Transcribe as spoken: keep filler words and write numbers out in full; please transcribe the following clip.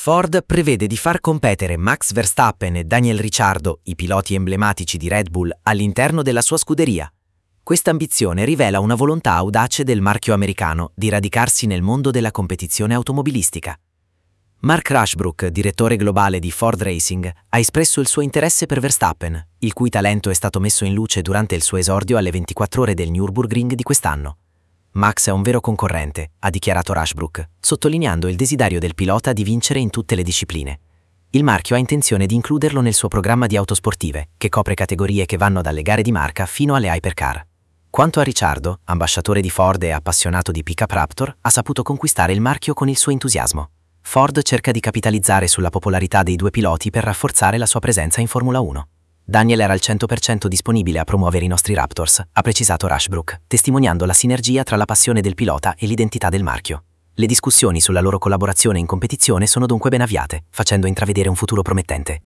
Ford prevede di far competere Max Verstappen e Daniel Ricciardo, i piloti emblematici di Red Bull, all'interno della sua scuderia. Questa ambizione rivela una volontà audace del marchio americano di radicarsi nel mondo della competizione automobilistica. Mark Rushbrook, direttore globale di Ford Racing, ha espresso il suo interesse per Verstappen, il cui talento è stato messo in luce durante il suo esordio alle ventiquattro ore del Nürburgring di quest'anno. Max è un vero concorrente, ha dichiarato Rushbrook, sottolineando il desiderio del pilota di vincere in tutte le discipline. Il marchio ha intenzione di includerlo nel suo programma di auto sportive, che copre categorie che vanno dalle gare di marca fino alle hypercar. Quanto a Ricciardo, ambasciatore di Ford e appassionato di pick-up Raptor, ha saputo conquistare il marchio con il suo entusiasmo. Ford cerca di capitalizzare sulla popolarità dei due piloti per rafforzare la sua presenza in Formula uno. Daniel era al cento per cento disponibile a promuovere i nostri Raptors, ha precisato Rushbrook, testimoniando la sinergia tra la passione del pilota e l'identità del marchio. Le discussioni sulla loro collaborazione in competizione sono dunque ben avviate, facendo intravedere un futuro promettente.